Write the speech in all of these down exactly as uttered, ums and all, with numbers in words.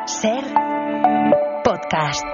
Ser podcast.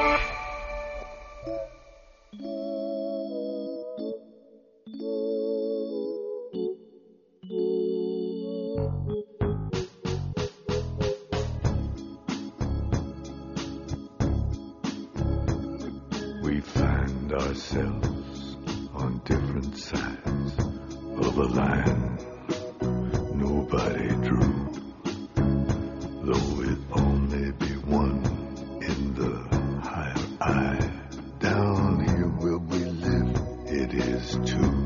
We find ourselves on different sides of a line nobody drew, though it only be one in the higher eye. Down here where we live, it is two.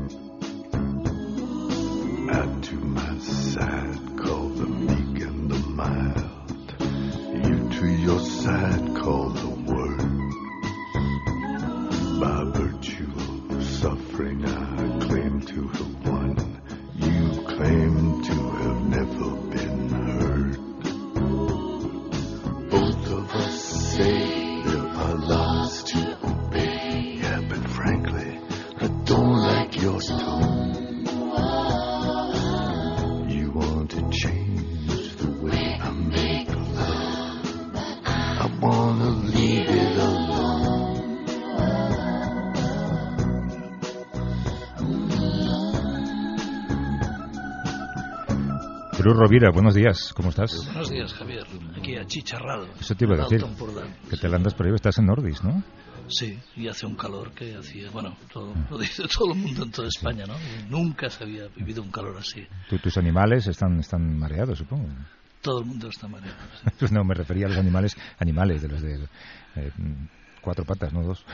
Add to my side, call the meek and the mild. You to your side, call the word. By virtue of suffering, I claim to have won. You claim to have never been heard. Both of us say there are laws to obey. Yeah, but frankly, I don't like your tone. You want to change the way I make love. I wanna leave it alone. Cruz Rovira, buenos días, ¿cómo estás? Buenos días, Javier. Aquí achicharrado. Eso te iba a decir, que te andas por ahí, estás en Nordis, ¿no? Sí, y hace un calor que hacía, bueno, todo, lo dice todo el mundo en toda España, ¿no? Nunca se había vivido un calor así. ¿Tú, tus animales están, están mareados, supongo? Todo el mundo está mareado. Sí. Pues no, me refería a los animales, animales, de los de eh, cuatro patas, no dos.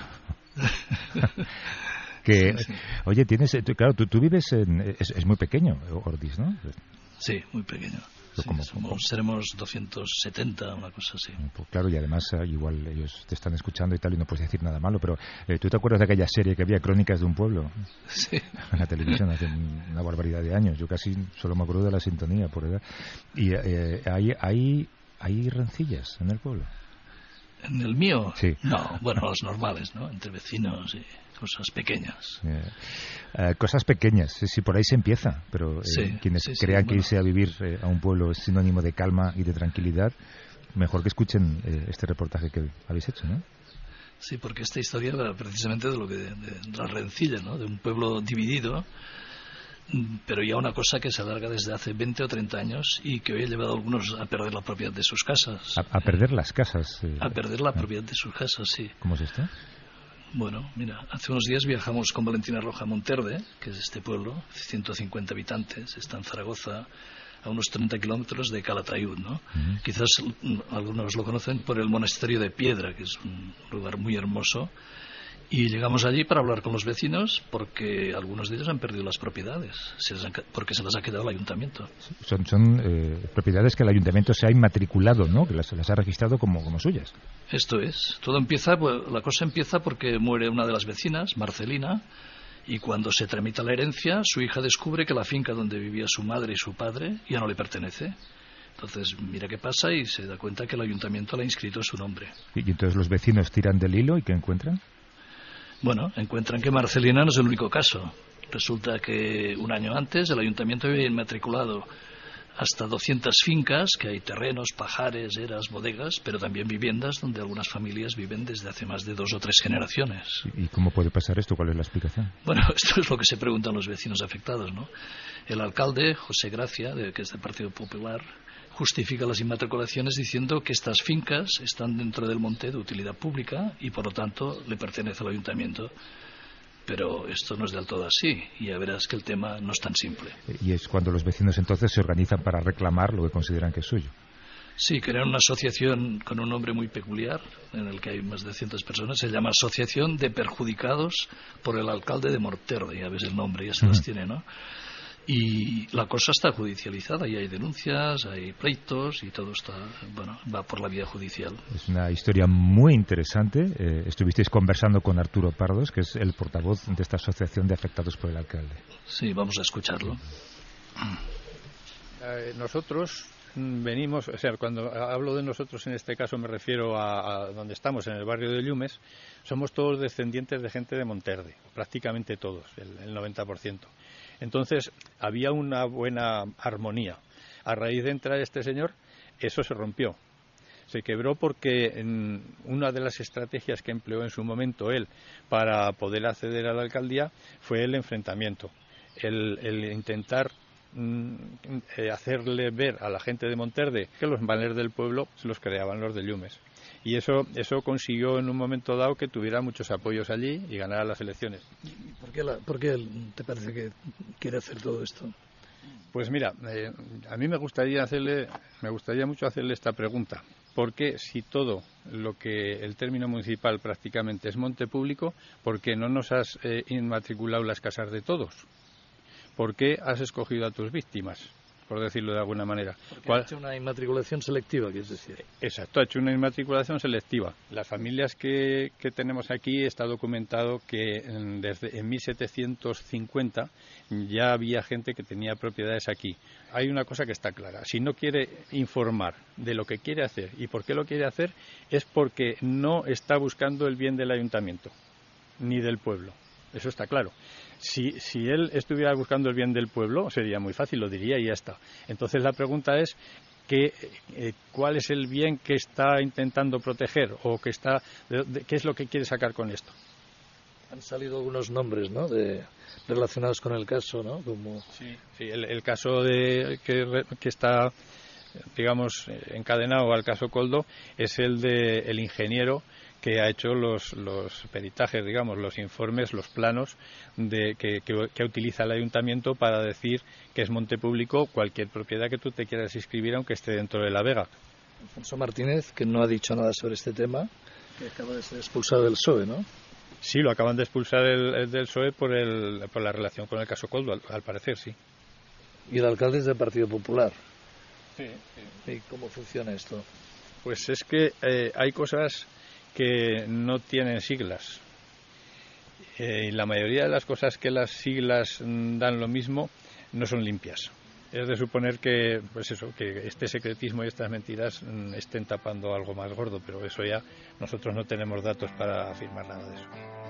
que, sí, sí. Oye, tienes, claro, tú, tú vives en, es, es muy pequeño, Ordis, ¿no? Sí, muy pequeño. Sí, como, somos, como, seremos doscientos setenta, una cosa así. Pues claro, y además igual ellos te están escuchando y tal y no puedes decir nada malo, pero eh, ¿tú te acuerdas de aquella serie que había, Crónicas de un pueblo? Sí. En la televisión hace una barbaridad de años. Yo casi solo me acuerdo de la sintonía, por edad. Y eh, hay, hay, hay rencillas en el pueblo. ¿En el mío? Sí. No, bueno, los normales, ¿no? Entre vecinos y cosas pequeñas. Eh, eh, cosas pequeñas, sí, sí, por ahí se empieza, pero eh, sí, quienes sí, crean sí, que bueno. irse a vivir eh, a un pueblo es sinónimo de calma y de tranquilidad, mejor que escuchen eh, este reportaje que habéis hecho, ¿no? Sí, porque esta historia era precisamente de lo que de, de las rencillas, ¿no? De un pueblo dividido, pero ya una cosa que se alarga desde hace veinte o treinta años y que hoy ha llevado a algunos a perder la propiedad de sus casas. A, a perder las casas. Eh, a perder la propiedad de sus casas, sí. ¿Cómo es esto? Bueno, mira, hace unos días viajamos con Valentina Roja a Monterde, que es este pueblo, ciento cincuenta habitantes, está en Zaragoza, a unos treinta kilómetros de Calatayud, ¿no? Uh-huh. Quizás algunos lo conocen por el monasterio de Piedra, que es un lugar muy hermoso. Y llegamos allí para hablar con los vecinos porque algunos de ellos han perdido las propiedades, se les han, porque se las ha quedado el ayuntamiento. Son, son eh, propiedades que el ayuntamiento se ha inmatriculado, ¿no? Que las, las ha registrado como, como suyas. Esto es. Todo empieza, pues, la cosa empieza porque muere una de las vecinas, Marcelina, y cuando se tramita la herencia, su hija descubre que la finca donde vivía su madre y su padre ya no le pertenece. Entonces mira qué pasa y se da cuenta que el ayuntamiento le ha inscrito su nombre. Y, y entonces los vecinos tiran del hilo y ¿qué encuentran? Bueno, encuentran que Marcelina no es el único caso. Resulta que un año antes el ayuntamiento había inmatriculado hasta doscientas fincas, que hay terrenos, pajares, eras, bodegas, pero también viviendas donde algunas familias viven desde hace más de dos o tres generaciones. ¿Y cómo puede pasar esto? ¿Cuál es la explicación? Bueno, esto es lo que se preguntan los vecinos afectados, ¿no? El alcalde, José Gracia, de, que es del Partido Popular, justifica las inmatriculaciones diciendo que estas fincas están dentro del monte de utilidad pública y por lo tanto le pertenece al ayuntamiento. Pero esto no es del todo así y ya verás que el tema no es tan simple. Y es cuando los vecinos entonces se organizan para reclamar lo que consideran que es suyo. Sí, crean una asociación con un nombre muy peculiar en el que hay más de cientos personas. Se llama Asociación de Perjudicados por el Alcalde de Monterde. Ya ves el nombre, ya se uh-huh. las tiene, ¿no? Y la cosa está judicializada y hay denuncias, hay pleitos y todo está, bueno, va por la vía judicial. Es una historia muy interesante. Eh, estuvisteis conversando con Arturo Pardos, que es el portavoz de esta asociación de afectados por el alcalde. Sí, vamos a escucharlo. Eh, nosotros venimos, o sea, cuando hablo de nosotros en este caso me refiero a, a donde estamos, en el barrio de Llumes, somos todos descendientes de gente de Monterde, prácticamente todos, el, el noventa por ciento. Entonces había una buena armonía. A raíz de entrar este señor, eso se rompió. Se quebró porque en una de las estrategias que empleó en su momento él para poder acceder a la alcaldía fue el enfrentamiento, el, el intentar mm, eh, hacerle ver a la gente de Monterde que los males del pueblo se los creaban los de Llumes. Y eso, eso consiguió en un momento dado que tuviera muchos apoyos allí y ganara las elecciones. ¿Por qué, la, por qué él te parece que quiere hacer todo esto? Pues mira, eh, a mí me gustaría hacerle, me gustaría mucho hacerle esta pregunta. ¿Por qué, si todo lo que el término municipal prácticamente es monte público, por qué no nos has eh, inmatriculado las casas de todos? ¿Por qué has escogido a tus víctimas, por decirlo de alguna manera? Porque ha hecho una inmatriculación selectiva, quieres decir. Exacto, ha hecho una inmatriculación selectiva. Las familias que, que tenemos aquí está documentado que en, desde en mil setecientos cincuenta ya había gente que tenía propiedades aquí. Hay una cosa que está clara: si no quiere informar de lo que quiere hacer y por qué lo quiere hacer, es porque no está buscando el bien del ayuntamiento ni del pueblo. Eso está claro. Si, si él estuviera buscando el bien del pueblo, sería muy fácil, lo diría y ya está. Entonces la pregunta es que, eh, ¿cuál es el bien que está intentando proteger o que está, de, de, qué es lo que quiere sacar con esto? Han salido algunos nombres, ¿no?, de, relacionados con el caso, ¿no? Como... Sí, sí el, el caso de que, que está, digamos, encadenado al caso Koldo es el de el ingeniero que ha hecho los, los peritajes, digamos, los informes, los planos de, que, que, que utiliza el ayuntamiento para decir que es monte público cualquier propiedad que tú te quieras inscribir aunque esté dentro de la vega. Alfonso Martínez, que no ha dicho nada sobre este tema, que acaba de ser expulsado del P S O E, ¿no? Sí, lo acaban de expulsar el, el del P S O E por, el, por la relación con el caso Koldo, al, al parecer, sí. Y el alcalde es del Partido Popular. Sí, sí. ¿Y cómo funciona esto? Pues es que eh, hay cosas que no tienen siglas. Eh, y la mayoría de las cosas que las siglas dan lo mismo no son limpias. Es de suponer que, pues eso, que este secretismo y estas mentiras mm, estén tapando algo más gordo, pero eso ya nosotros no tenemos datos para afirmar nada de eso.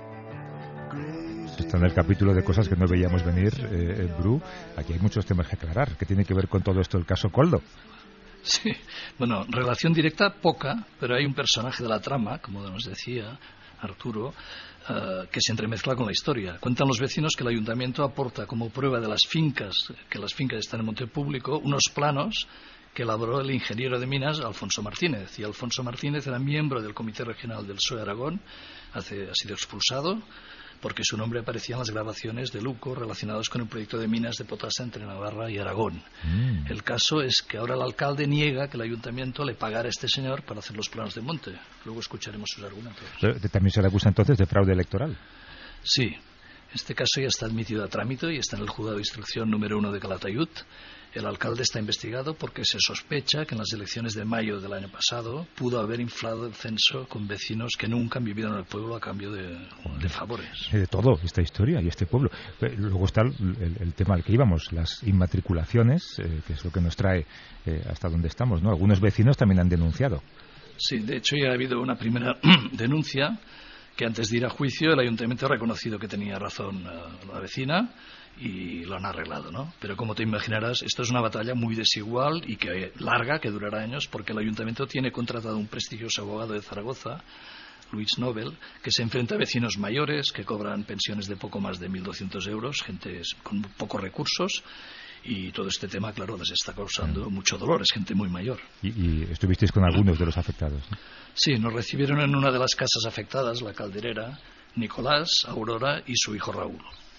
Está en el capítulo de cosas que no veíamos venir, eh, Bru. Aquí hay muchos temas que aclarar. ¿Qué tiene que ver con todo esto el caso Koldo? Sí, bueno, relación directa poca, pero hay un personaje de la trama, como nos decía Arturo, uh, que se entremezcla con la historia. Cuentan los vecinos que el ayuntamiento aporta como prueba de las fincas, que las fincas están en monte público, unos planos que elaboró el ingeniero de minas Alfonso Martínez. Y Alfonso Martínez era miembro del Comité Regional del P S O E Aragón, hace, ha sido expulsado porque su nombre aparecía en las grabaciones de Luco relacionados con el proyecto de minas de potasa entre Navarra y Aragón. Mm. El caso es que ahora el alcalde niega que el ayuntamiento le pagara a este señor para hacer los planos de monte. Luego escucharemos sus argumentos. Pero también se le acusa entonces de fraude electoral. Sí, este caso ya está admitido a trámite y está en el juzgado de instrucción número uno de Calatayud. El alcalde está investigado porque se sospecha que en las elecciones de mayo del año pasado pudo haber inflado el censo con vecinos que nunca han vivido en el pueblo a cambio de, de favores. De todo, esta historia y este pueblo. Luego está el, el, el tema al que íbamos, las inmatriculaciones, eh, que es lo que nos trae eh, hasta donde estamos, ¿no? Algunos vecinos también han denunciado. Sí, de hecho ya ha habido una primera denuncia que antes de ir a juicio el ayuntamiento ha reconocido que tenía razón uh, la vecina y lo han arreglado, ¿no? Pero como te imaginarás, esto es una batalla muy desigual y que larga, que durará años, porque el ayuntamiento tiene contratado un prestigioso abogado de Zaragoza, Luis Nobel, que se enfrenta a vecinos mayores que cobran pensiones de poco más de mil doscientos euros, gente con pocos recursos, y todo este tema, claro, les está causando mucho dolor, es gente muy mayor. ¿Y, y estuvisteis con algunos de los afectados, ¿no? Sí, nos recibieron en una de las casas afectadas, la Calderera, Nicolás, Aurora y su hijo Raúl.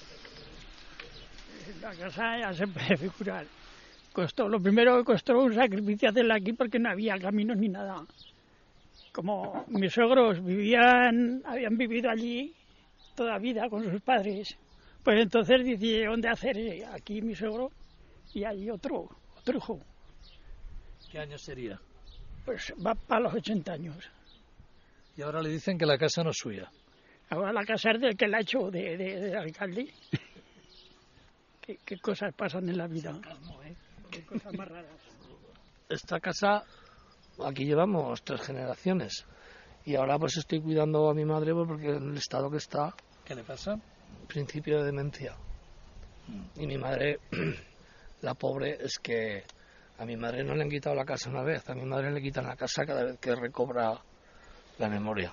La casa ya se puede figurar. Costó, lo primero que costó un sacrificio hacerla aquí porque no había caminos ni nada. Como mis suegros vivían, habían vivido allí toda la vida con sus padres, pues entonces decidieron de hacer aquí mi suegro y allí otro, otro hijo. ¿Qué año sería? Pues va para los ochenta años. Y ahora le dicen que la casa no es suya. Ahora la casa es del que la ha hecho, de, de, del alcalde. ¿Qué, qué cosas pasan en la vida? Sarcasmo, ¿eh? Qué cosas más raras. Esta casa, aquí llevamos tres generaciones. Y ahora pues estoy cuidando a mi madre porque en el estado que está... ¿Qué le pasa? Principio de demencia. Y mi madre, la pobre, es que A mi madre no le han quitado la casa una vez, a mi madre le quitan la casa cada vez que recobra la memoria.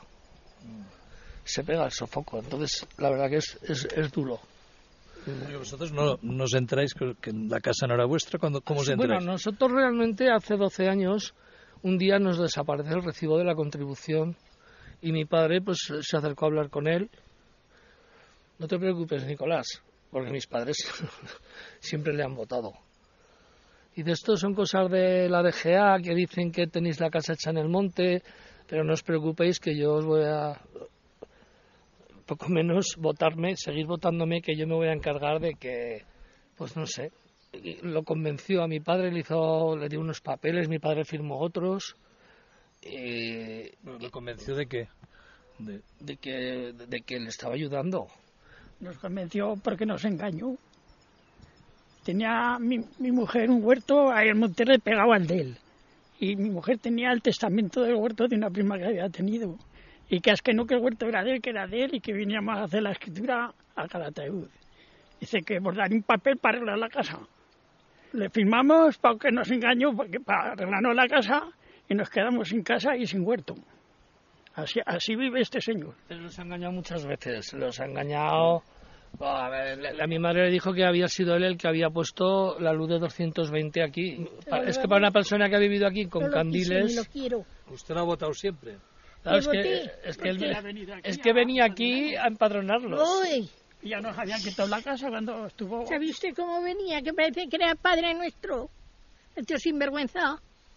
Se pega el sofoco, entonces la verdad que es, es, es duro. ¿Y vosotros no, no os enteráis que, que la casa no era vuestra? Cuando, ¿Cómo os enteráis? Bueno, nosotros realmente hace doce años, un día nos desaparece el recibo de la contribución y mi padre pues se acercó a hablar con él. No te preocupes, Nicolás, porque mis padres siempre le han votado. Y de esto son cosas de la D G A que dicen que tenéis la casa hecha en el monte, pero no os preocupéis que yo os voy a, poco menos, votarme, seguir votándome, que yo me voy a encargar de que, pues no sé, lo convenció a mi padre, le hizo, le dio unos papeles, mi padre firmó otros. Y, ¿Lo convenció de qué? De, de que de que le estaba ayudando. Nos convenció porque nos engañó. Tenía mi, mi mujer un huerto ahí en Monterrey pegado al de él. Y mi mujer tenía el testamento del huerto de una prima que había tenido. Y que es que no, que el huerto era de él, que era de él, y que veníamos a hacer la escritura a Calatayud. Dice que por dar un papel para arreglar la casa. Le firmamos para que nos engañó, porque para arreglarnos la casa, y nos quedamos sin casa y sin huerto. Así, así vive este señor. Pero los ha engañado muchas veces, los ha engañado. Oh, a, ver, a mi madre le dijo que había sido él el que había puesto la luz de doscientos veinte aquí. Pero es que para una persona que ha vivido aquí con no lo candiles... Quise, lo quiero. ¿Usted lo ha votado siempre? Claro, es, que, es, que él, es que venía aquí a empadronarlos. Uy. Y ya nos habían quitado la casa cuando estuvo... ¿Sabe usted cómo venía? Que parece que era padre nuestro. Este sinvergüenza.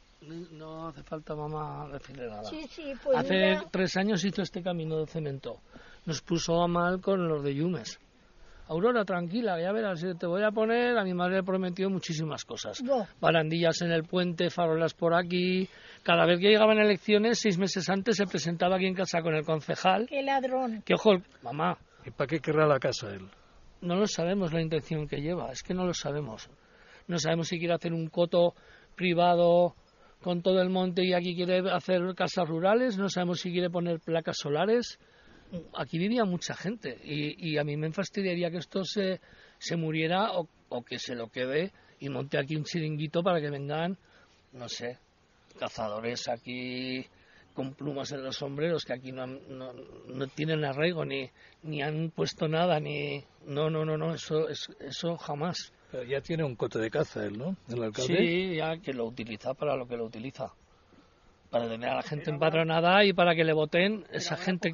No hace falta, mamá, decirle nada. Sí, sí, pues Hace mira... tres años hizo este camino de cemento. Nos puso a mal con los de Yumes. Aurora, tranquila, ya verás, te voy a poner... A mi madre le prometió muchísimas cosas. No. Barandillas en el puente, farolas por aquí... Cada vez que llegaban elecciones, seis meses antes, se presentaba aquí en casa con el concejal. ¡Qué ladrón! Que, ojo, mamá... ¿Y para qué querrá la casa él? No lo sabemos la intención que lleva, es que no lo sabemos. No sabemos si quiere hacer un coto privado con todo el monte y aquí quiere hacer casas rurales, no sabemos si quiere poner placas solares. Aquí vivía mucha gente y, y a mí me fastidiaría que esto se, se muriera o, o que se lo quede y monte aquí un chiringuito para que vengan, no sé, cazadores aquí con plumas en los sombreros que aquí no, han, no, no tienen arraigo ni, ni han puesto nada, ni... No, no, no, no, eso, es, eso jamás. Pero ya tiene un cote de caza él, ¿no? El alcalde. Sí, ya que lo utiliza para lo que lo utiliza. Para tener a la gente empadronada y para que le voten esa gente.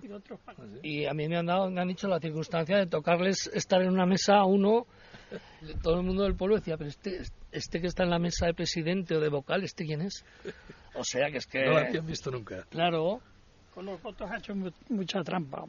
Y a mí me han dado, me han dicho la circunstancia de tocarles estar en una mesa a uno. Todo el mundo del pueblo decía, pero este, este que está en la mesa de presidente o de vocal, ¿este quién es? O sea que es que... No lo habían visto nunca. Claro. Con los votos ha hecho mucha trampa.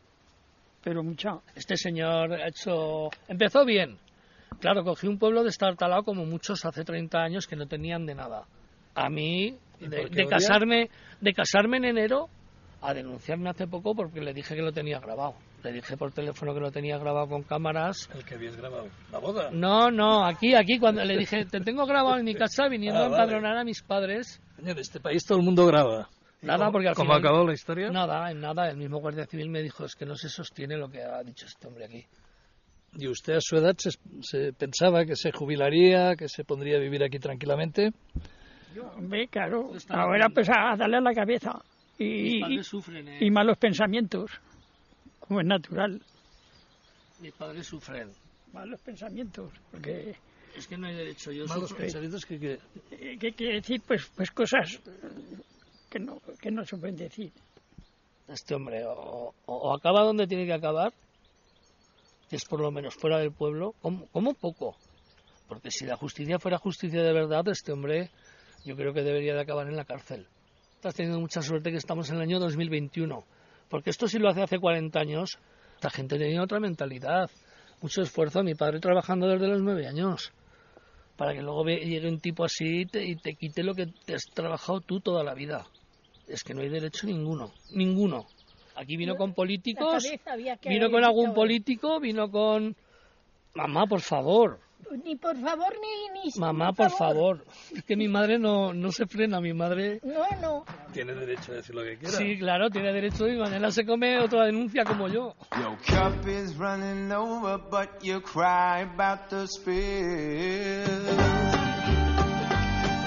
Pero mucha. Este señor ha hecho... Empezó bien. Claro, cogí un pueblo destartalado como muchos hace treinta años que no tenían de nada. A mí, de, de casarme de casarme en enero, a denunciarme hace poco porque le dije que lo tenía grabado. Le dije por teléfono que lo tenía grabado con cámaras. ¿El que habías grabado? ¿La boda? No, no, aquí, aquí, cuando le dije, te tengo grabado en mi casa viniendo ah, a empadronar vale. a mis padres. Señor, en este país todo el mundo graba. Nada, porque al ¿Cómo final... ha acabado la historia? Nada, en nada. El mismo Guardia Civil me dijo, es que no se sostiene lo que ha dicho este hombre aquí. ¿Y usted a su edad se, se pensaba que se jubilaría, que se pondría a vivir aquí tranquilamente? Yo, hombre, claro, ahora pues a darle a la cabeza. Y, Mis padres sufren, ¿eh? y malos pensamientos, como es natural. Mis padres sufren. Malos pensamientos, porque... Es que no hay derecho. Yo Malos sufro. pensamientos que... que... Eh, ¿Qué quiere decir? Pues, pues cosas que no, que no se pueden decir. Este hombre o, o, o acaba donde tiene que acabar, que es por lo menos fuera del pueblo, como, como poco. Porque si la justicia fuera justicia de verdad, este hombre yo creo que debería de acabar en la cárcel. Estás teniendo mucha suerte que estamos en el año dos mil veintiuno. Porque esto si lo hace hace cuarenta años, la gente tenía otra mentalidad. Mucho esfuerzo. Mi padre trabajando desde los nueve años. Para que luego llegue un tipo así y te, y te quite lo que te has trabajado tú toda la vida. Es que no hay derecho ninguno. Ninguno. Aquí vino con políticos, vino con algún político, vino con... Mamá, por favor. Ni por favor, ni... ni Mamá, por favor. Es que mi madre no, no se frena, mi madre... No, no. Tiene derecho a decir lo que quiera. Sí, claro, tiene derecho y mañana se come otra denuncia como yo. Your cup is running over, but you cry about the spill.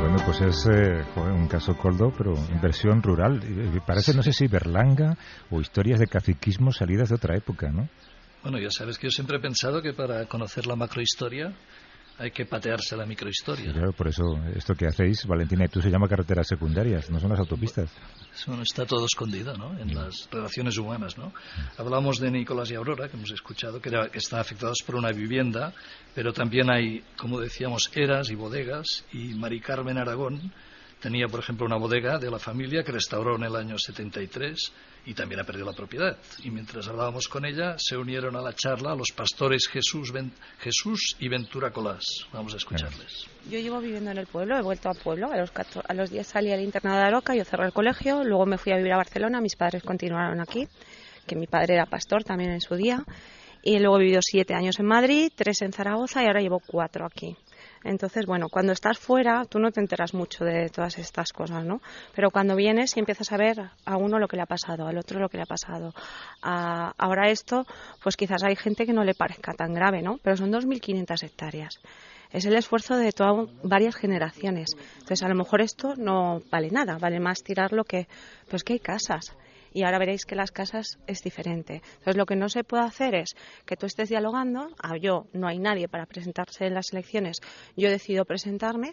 Bueno, pues es eh, joder, un caso Coldo, pero en versión rural. Parece, no sé si Berlanga o historias de caciquismo salidas de otra época, ¿no? Bueno, ya sabes que yo siempre he pensado que para conocer la macrohistoria hay que patearse la microhistoria. Sí, claro, por eso esto que hacéis, Valentina y tú, se llama carreteras secundarias, no son las autopistas. Bueno, está todo escondido, ¿no?, en las relaciones humanas, ¿no? Hablamos de Nicolás y Aurora, que hemos escuchado, que, era, que están afectados por una vivienda, pero también hay, como decíamos, eras y bodegas, y Mari Carmen Aragón tenía, por ejemplo, una bodega de la familia que restauró en el año setenta y tres y también ha perdido la propiedad. Y mientras hablábamos con ella, se unieron a la charla los pastores Jesús, ben, Jesús y Ventura Colás. Vamos a escucharles. Yo llevo viviendo en el pueblo, he vuelto al pueblo. A los, a los diez salí al internado de Aroca, yo cerré el colegio, luego me fui a vivir a Barcelona, mis padres continuaron aquí, que mi padre era pastor también en su día. Y luego he vivido siete años en Madrid, tres en Zaragoza y ahora llevo cuatro aquí. Entonces, bueno, cuando estás fuera, tú no te enteras mucho de todas estas cosas, ¿no? Pero cuando vienes y empiezas a ver a uno lo que le ha pasado, al otro lo que le ha pasado. A, ahora esto, pues quizás hay gente que no le parezca tan grave, ¿no? Pero son dos mil quinientas hectáreas. Es el esfuerzo de todas varias generaciones. Entonces, a lo mejor esto no vale nada, vale más tirarlo que, pues que hay casas. Y ahora veréis que las casas es diferente. Entonces, lo que no se puede hacer es que tú estés dialogando, ah, yo, no hay nadie para presentarse en las elecciones, yo decido presentarme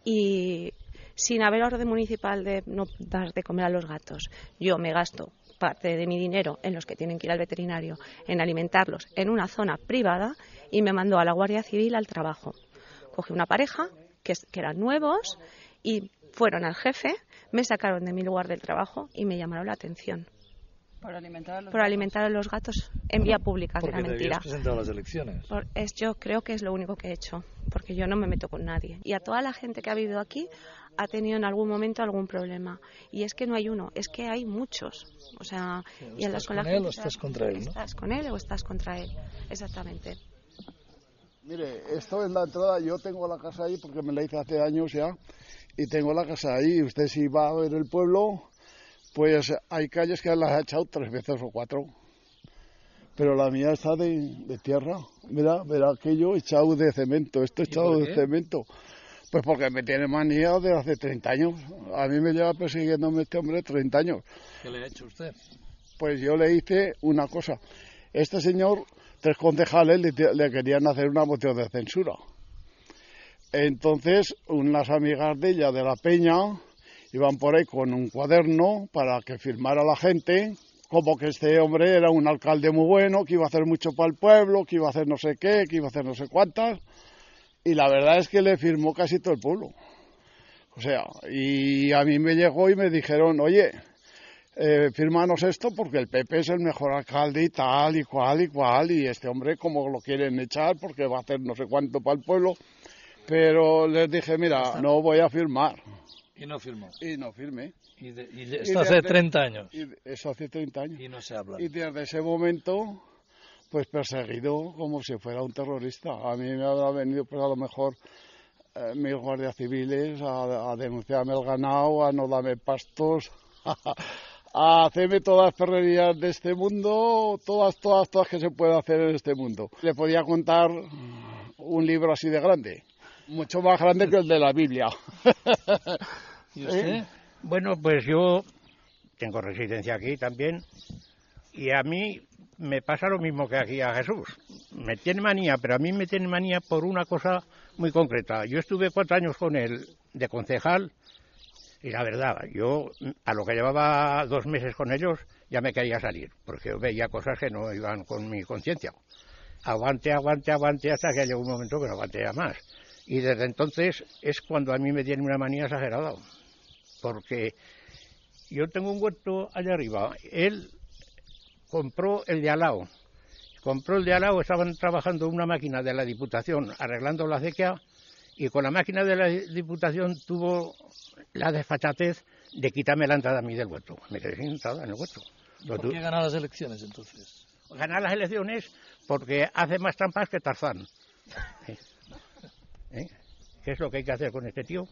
y sin haber orden municipal de no dar de comer a los gatos, yo me gasto parte de mi dinero en los que tienen que ir al veterinario, en alimentarlos en una zona privada y me mandó a la Guardia Civil al trabajo. Cogí una pareja que, que eran nuevos y fueron al jefe, me sacaron de mi lugar del trabajo y me llamaron la atención. Por alimentar a los, Por alimentar a los gatos en vía pública, que era mentira. Porque te habías presentado a las elecciones. Por, es, yo creo que es lo único que he hecho, porque yo no me meto con nadie. Y a toda la gente que ha vivido aquí ha tenido en algún momento algún problema. Y es que no hay uno, es que hay muchos. O sea, sí, y en las con, con él o estás contra él, ¿no? Estás con él o estás contra él, exactamente. Mire, esto es la entrada, yo tengo la casa ahí porque me la hice hace años ya. Y tengo la casa ahí. Usted si va a ver el pueblo, pues hay calles que las ha echado tres veces o cuatro. Pero la mía está de, de tierra. Mira, verá aquello echado de cemento. Esto echado de cemento. Pues porque me tiene manía de hace treinta años. A mí me lleva persiguiéndome este hombre treinta años. ¿Qué le ha hecho usted? Pues yo le hice una cosa. Este señor, tres concejales le, le querían hacer una moción de censura. Entonces, unas amigas de ella, de la Peña, iban por ahí con un cuaderno para que firmara la gente, como que este hombre era un alcalde muy bueno, que iba a hacer mucho para el pueblo, que iba a hacer no sé qué, que iba a hacer no sé cuántas, y la verdad es que le firmó casi todo el pueblo. O sea, y a mí me llegó y me dijeron, oye, eh, fírmanos esto porque el P P es el mejor alcalde y tal y cual y cual, y este hombre como lo quieren echar porque va a hacer no sé cuánto para el pueblo. Pero les dije, mira, no voy a firmar. Y no firmó. Y no firmé. Y, de, y de, esto y hace treinta años. Y eso hace treinta años. Y no se habla. Y desde ese momento, pues perseguido como si fuera un terrorista. A mí me habrá venido, pues a lo mejor, eh, mil guardias civiles a, a denunciarme el ganado, a no darme pastos, a hacerme todas las perrerías de este mundo, todas, todas, todas que se puede hacer en este mundo. Le podía contar un libro así de grande. Mucho más grande que el de la Biblia. ¿Y usted? ¿Eh? Bueno, pues yo tengo residencia aquí también y a mí me pasa lo mismo que aquí a Jesús. Me tiene manía, pero a mí me tiene manía por una cosa muy concreta. Yo estuve cuatro años con él de concejal y la verdad, yo a lo que llevaba dos meses con ellos ya me quería salir, porque yo veía cosas que no iban con mi conciencia. Aguante, aguante, aguante, hasta que llegó un momento que no aguanté ya más. Y desde entonces es cuando a mí me tiene una manía exagerada, porque yo tengo un huerto allá arriba, él compró el de al lado, compró el de al lado, estaban trabajando una máquina de la Diputación arreglando la acequia y con la máquina de la Diputación tuvo la desfachatez de quitarme la entrada a mí del huerto, me quedé sin entrada en el huerto. ¿Y por qué ganar las elecciones entonces? Ganar las elecciones porque hace más trampas que Tarzán. ¿Eh? ¿Eh? ¿Qué es lo que hay que hacer con este tío?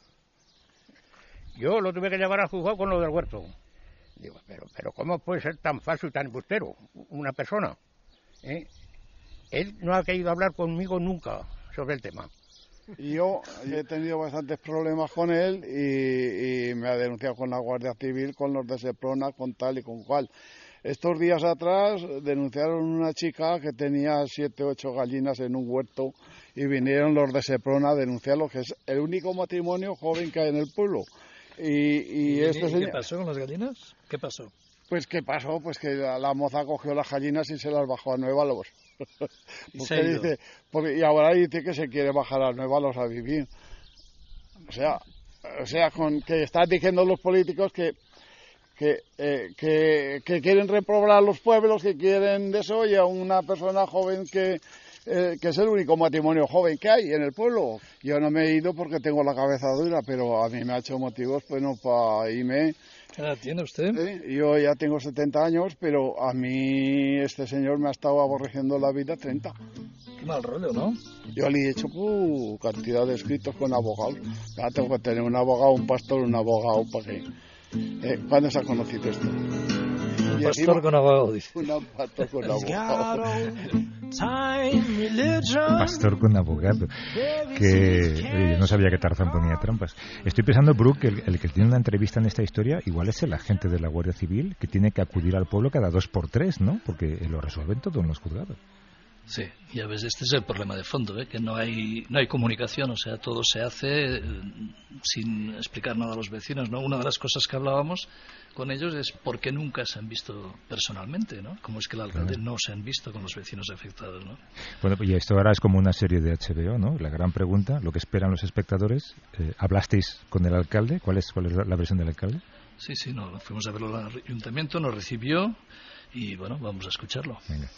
Yo lo tuve que llevar al juzgado con lo del huerto. Digo, pero, pero ¿cómo puede ser tan falso y tan embustero una persona? ¿Eh? Él no ha querido hablar conmigo nunca sobre el tema. Y yo he tenido bastantes problemas con él y, y me ha denunciado con la Guardia Civil, con los de Seprona, con tal y con cual. Estos días atrás denunciaron una chica que tenía siete, ocho gallinas en un huerto y vinieron los de Seprona a denunciarlo, que es el único matrimonio joven que hay en el pueblo. Y, y, ¿Y este qué señor... pasó con las gallinas? ¿Qué pasó? Pues ¿qué pasó? Pues que la, la moza cogió las gallinas y se las bajó a Nuevalos. ¿Y, se ha ido? dice, porque, y ahora dice que se quiere bajar a Nuevalos a vivir. O sea, o sea con que están diciendo los políticos que que, eh, que, que quieren repoblar los pueblos, que quieren de eso, y a una persona joven que, eh, que es el único matrimonio joven que hay en el pueblo. Yo no me he ido porque tengo la cabeza dura, pero a mí me ha hecho motivos bueno, para irme. ¿Qué edad tiene usted? ¿Eh? Yo ya tengo setenta años, pero a mí este señor me ha estado aborreciendo la vida treinta. Qué mal rollo, ¿no? Yo le he hecho uh, cantidad de escritos con abogados. Ya tengo que tener un abogado, un pastor, un abogado para que... Eh, ¿Cuándo se ha conocido esto? Un pastor con abogado, dice. Un pastor con abogado. Pastor con abogado. Que oye, yo no sabía que Tarzán ponía trampas. Estoy pensando, Brooke, que el, el que tiene una entrevista en esta historia igual es el agente de la Guardia Civil que tiene que acudir al pueblo cada dos por tres, ¿no? Porque lo resuelven todo en los juzgados. Sí, y a veces este es el problema de fondo, ¿eh? Que no hay no hay comunicación, o sea, todo se hace eh, sin explicar nada a los vecinos, ¿no? Una de las cosas que hablábamos con ellos es por qué nunca se han visto personalmente, ¿no? Cómo es que el alcalde claro. no se han visto con los vecinos afectados, ¿no? Bueno, y esto ahora es como una serie de H B O, ¿no? La gran pregunta, lo que esperan los espectadores. Eh, ¿Hablasteis con el alcalde? ¿Cuál es, cuál es la versión del alcalde? Sí, sí, no, fuimos a verlo al ayuntamiento, nos recibió y, bueno, vamos a escucharlo. Venga.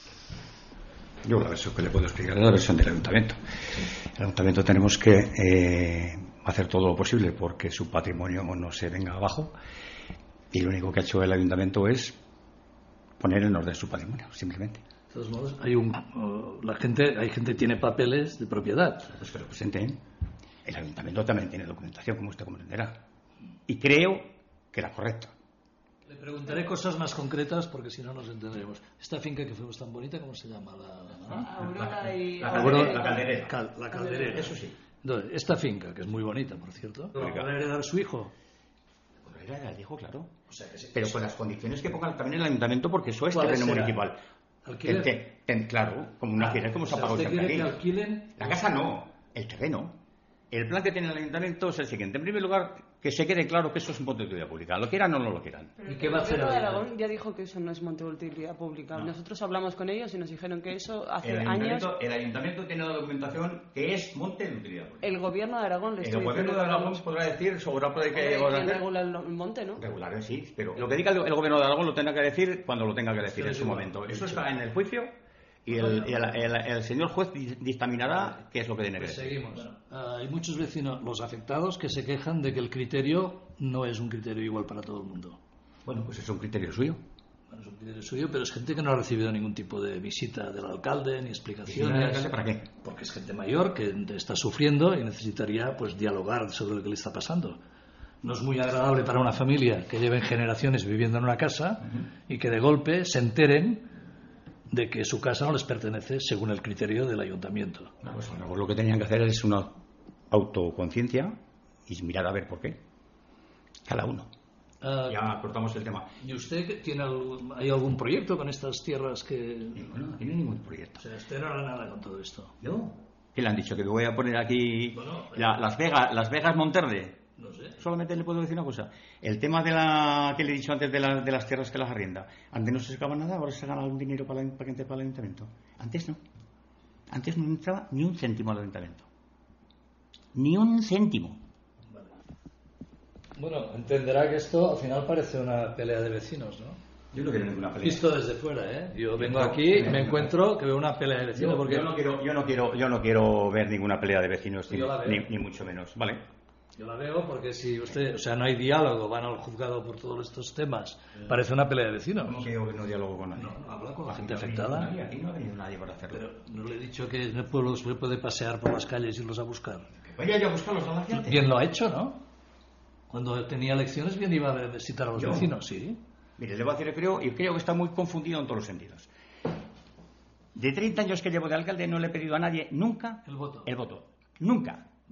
Yo la versión que le puedo explicar es la versión del ayuntamiento. El ayuntamiento tenemos que eh, hacer todo lo posible porque su patrimonio no se venga abajo, y lo único que ha hecho el ayuntamiento es poner en orden su patrimonio, simplemente. De todos modos, hay un, uh, la gente, hay gente que tiene papeles de propiedad. Pues que lo presenten. El ayuntamiento también tiene documentación, como usted comprenderá. Y creo que era correcto. Le preguntaré cosas más concretas porque si no nos entenderemos. Esta finca que fuimos tan bonita, ¿cómo se llama? La, ¿no? Aurora y... La, Aurora, la Calderera. Cal, la Calderera. Eso sí. Entonces, esta finca, que es muy bonita, por cierto, ¿la va a heredar su hijo? La heredar el hijo, claro. O sea, que sí, pero con las condiciones que ponga también el ayuntamiento, porque eso es terreno municipal. ¿Alquiler? Ten, ten, claro, como un alquiler, como se ha pagado siempre aquí. Que alquilen? La casa no, el terreno. El plan que tiene el ayuntamiento es el siguiente. En primer lugar, que se quede claro que eso es un monte de utilidad pública. Lo quieran o no lo quieran. ¿Y qué va a hacer? El gobierno de Aragón ya dijo que eso no es monte de utilidad pública. No. Nosotros hablamos con ellos y nos dijeron que eso hace el años... El ayuntamiento tiene la documentación que es monte de utilidad pública. El gobierno de Aragón le está diciendo... El gobierno de Aragón podrá decir sobre de que... ¿Quién regula el monte, no? Regular, sí. Pero lo que diga el, el gobierno de Aragón lo tendrá que decir cuando lo tenga que decir en su momento. Eso está en el juicio... Y el, el, el, el señor juez dictaminará qué es lo que tiene que pues decir. Seguimos. Uh, hay muchos vecinos, los afectados, que se quejan de que el criterio no es un criterio igual para todo el mundo. Bueno, pues es un criterio suyo. Bueno, es un criterio suyo, pero es gente que no ha recibido ningún tipo de visita del alcalde, ni explicaciones. ¿Y alcalde para qué? Porque es gente mayor que está sufriendo y necesitaría pues dialogar sobre lo que le está pasando. No es muy agradable para una familia que lleven generaciones viviendo en una casa uh-huh. y que de golpe se enteren de que su casa no les pertenece según el criterio del ayuntamiento. No, pues, bueno, pues lo que tenían que hacer es una autoconciencia y mirar a ver por qué. Cada uno. Uh, ya cortamos el tema. ¿Y usted tiene algún, hay algún proyecto con estas tierras que...? Bueno, no tiene ningún proyecto. O sea, usted no hará nada con todo esto. No. ¿Qué le han dicho? Que me voy a poner aquí bueno, la, eh, Las Vegas, Las Vegas Monterde. No sé. Solamente le puedo decir una cosa. El tema de la que le he dicho antes de, la, de las tierras que las arrienda. Antes no se sacaba nada, ahora se gana algún dinero para, la, para que entre para el ayuntamiento. Antes no. Antes no entraba ni un céntimo al ayuntamiento. Ni un céntimo. Vale. Bueno, entenderá que esto al final parece una pelea de vecinos, ¿no? Yo no quiero ninguna pelea. Visto desde fuera, ¿eh? Yo vengo aquí y me encuentro que veo una pelea de vecinos. Yo, porque... yo, no quiero, yo, no quiero, yo no quiero ver ninguna pelea de vecinos, ni, ni, ni mucho menos. Vale. Yo la veo porque si usted, o sea, no hay diálogo, van al juzgado por todos estos temas, parece una pelea de vecinos. ¿Cómo que yo no diálogo con nadie? No, no habla con la gente afectada. Nadie, aquí no ha venido nadie para hacerlo. Pero no le he dicho que en el pueblo se puede pasear por las calles y irlos a buscar. Que vaya yo a buscarlos a la gente. Bien lo ha hecho, ¿no? Cuando tenía elecciones bien iba a visitar a los yo, vecinos, sí. Mire, le voy a decir, creo, y creo que está muy confundido en todos los sentidos. De treinta años que llevo de alcalde no le he pedido a nadie nunca el voto. El voto. Nunca.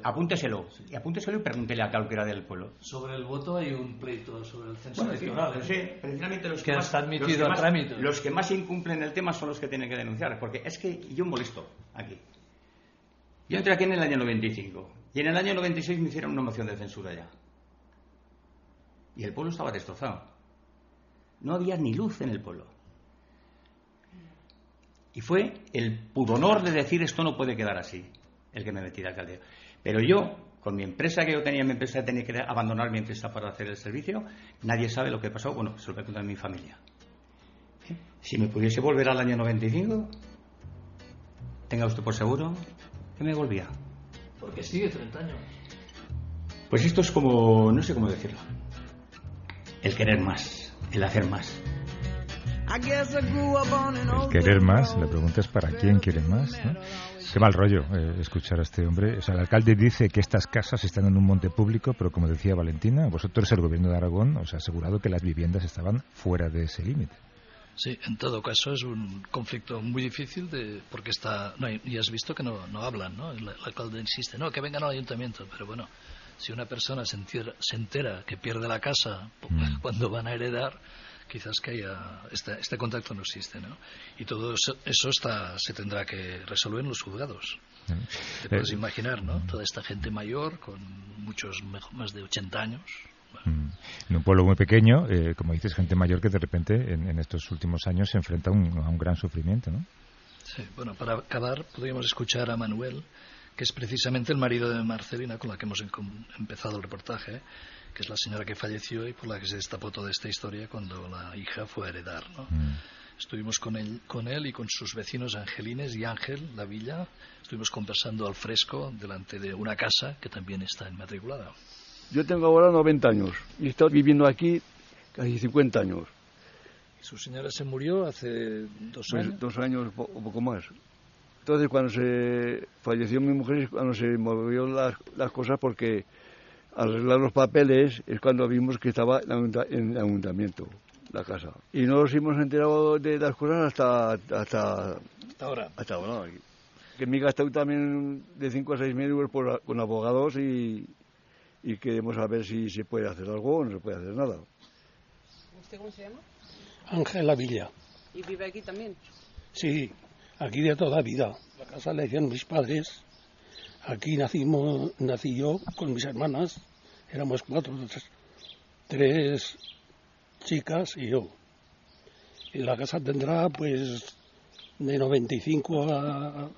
apúnteselo, y apúnteselo y pregúntele a cualquiera del pueblo. Sobre el voto hay un pleito sobre el censo Bueno, electoral. sí, ¿eh? Sí, precisamente los que, que, más, está admitido los que a más, trámite. Los que más incumplen el tema son los que tienen que denunciar, porque es que yo molesto aquí. Yo entré aquí en el año noventa y cinco, y en el año noventa y seis me hicieron una moción de censura ya. Y el pueblo estaba destrozado. No había ni luz en el pueblo. Y fue el pudonor de decir esto no puede quedar así, el que me metí de alcalde. Pero yo, con mi empresa que yo tenía, mi empresa tenía que abandonar mi empresa para hacer el servicio, nadie sabe lo que pasó, bueno, se lo voy a contar a mi familia. ¿Eh? Si me pudiese volver al año noventa y cinco, tenga usted por seguro que me volvía. Porque sigue treinta años. Pues esto es como, no sé cómo decirlo, el querer más, el hacer más. El querer más, la pregunta es ¿para quién quiere más? ¿No? Qué mal rollo eh, escuchar a este hombre. O sea, el alcalde dice que estas casas están en un monte público, pero como decía Valentina, vosotros, el gobierno de Aragón, os ha asegurado que las viviendas estaban fuera de ese límite. Sí, en todo caso es un conflicto muy difícil de, porque está, no, y has visto que no, no hablan, ¿no? El, el alcalde insiste, no, que vengan al ayuntamiento, pero bueno, si una persona se entera, se entera que pierde la casa mm. cuando van a heredar, quizás que haya este, este contacto no existe, ¿no? Y todo eso, eso está se tendrá que resolver en los juzgados. Mm. Te puedes eh, imaginar, ¿no? Toda esta gente mayor con muchos más de ochenta años. Bueno. En un pueblo muy pequeño, eh, como dices, gente mayor que de repente en, en estos últimos años se enfrenta a un, a un gran sufrimiento, ¿no? Sí, bueno, para acabar podríamos escuchar a Manuel, que es precisamente el marido de Marcelina, con la que hemos empezado el reportaje, que es la señora que falleció y por la que se destapó toda esta historia cuando la hija fue a heredar, ¿no? Mm. Estuvimos con él, con él y con sus vecinos Angelines y Ángel, la villa. Estuvimos conversando al fresco delante de una casa que también está inmatriculada. Yo tengo ahora noventa años y he estado viviendo aquí casi cincuenta años. Su señora se murió hace dos pues años. Dos años o po poco más. Entonces, cuando se falleció mi mujer es cuando se movió las, las cosas, porque al arreglar los papeles es cuando vimos que estaba en el ayuntamiento la casa. Y no nos hemos enterado de las cosas hasta hasta, hasta ahora. Hasta ahora. Que me he gastado también de cinco a seis mil euros por, con abogados y, y queremos saber si se puede hacer algo o no se puede hacer nada. ¿Usted cómo se llama? Ángela Villa. ¿Y vive aquí también? Sí. Aquí de toda vida. La casa la hicieron mis padres. Aquí nacimos, nací yo con mis hermanas. Éramos cuatro, tres, tres chicas y yo. Y la casa tendrá pues de noventa y cinco a,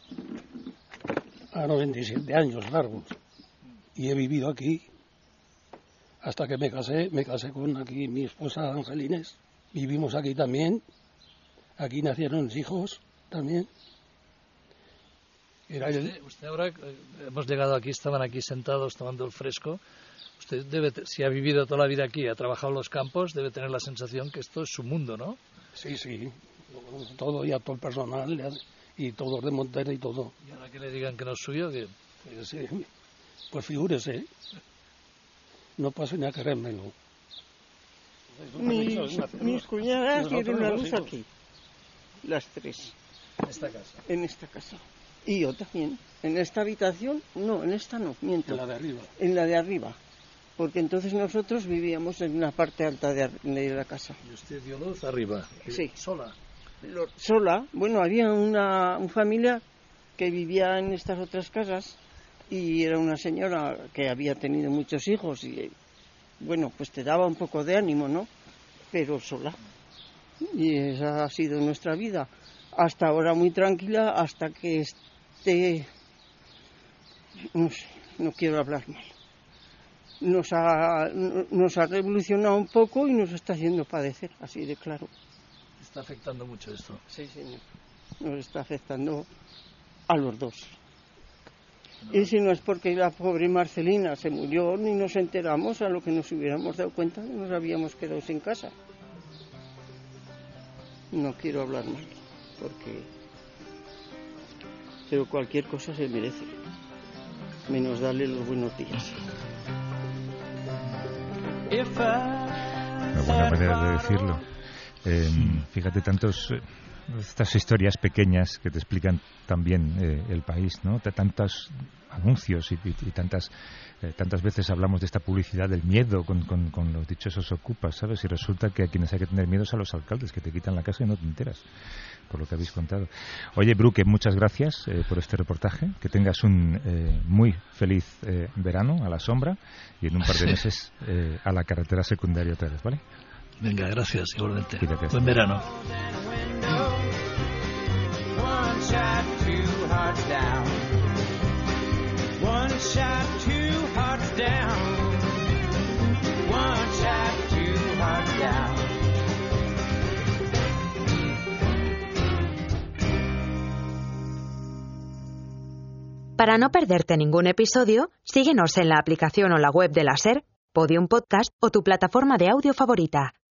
a noventa y siete años largos. Y he vivido aquí hasta que me casé. Me casé con aquí mi esposa Angelines. Vivimos aquí también. Aquí nacieron mis hijos también. Era el... usted, usted ahora, eh, hemos llegado aquí, estaban aquí sentados tomando el fresco. Usted debe, si ha vivido toda la vida aquí, ha trabajado en los campos, debe tener la sensación que esto es su mundo, ¿no? Sí, sí. Todo, ya todo el personal, ya, y todos de Montero y todo. Y ahora que le digan que no es suyo, que... Pues, sí, pues figúrese, no pasa ni a querérmelo. Mis, mis cuñadas tienen una luz aquí. Las tres. ¿En esta casa? En esta casa. Y yo también. En esta habitación, no, en esta no, miento. En la de arriba. En la de arriba. Porque entonces nosotros vivíamos en una parte alta de, de la casa. ¿Y usted dio luz arriba? Sí. ¿Sola? Lo, sola. Bueno, había una, una familia que vivía en estas otras casas y era una señora que había tenido muchos hijos y, bueno, pues te daba un poco de ánimo, ¿no? Pero sola. Y esa ha sido nuestra vida. Hasta ahora muy tranquila, hasta que este... No sé, no quiero hablar mal. Nos ha, nos ha revolucionado un poco y nos está haciendo padecer, así de claro. ¿Está afectando mucho esto? Sí, señor. Nos está afectando a los dos. No. Y si no es porque la pobre Marcelina se murió, ni nos enteramos, a lo que nos hubiéramos dado cuenta, nos habíamos quedado sin casa. No quiero hablar mal, porque... Pero cualquier cosa se merece, menos darle los buenos días. Una buena manera de decirlo. Eh, fíjate, tantos estas historias pequeñas que te explican también eh, el país, ¿no? De tantos anuncios y, y, y tantas eh, tantas veces hablamos de esta publicidad del miedo con, con, con los dichosos ocupas, ¿sabes? Y resulta que a quienes hay que tener miedo es a los alcaldes, que te quitan la casa y no te enteras, por lo que habéis contado. Oye, Bruque, muchas gracias eh, por este reportaje, que tengas un eh, muy feliz eh, verano a la sombra y en un par de meses eh, a la carretera secundaria otra vez, ¿vale? Venga, gracias, igualmente. Quítate. Buen verano. Para no perderte ningún episodio, síguenos en la aplicación o la web de la SER, Podium Podcast o tu plataforma de audio favorita.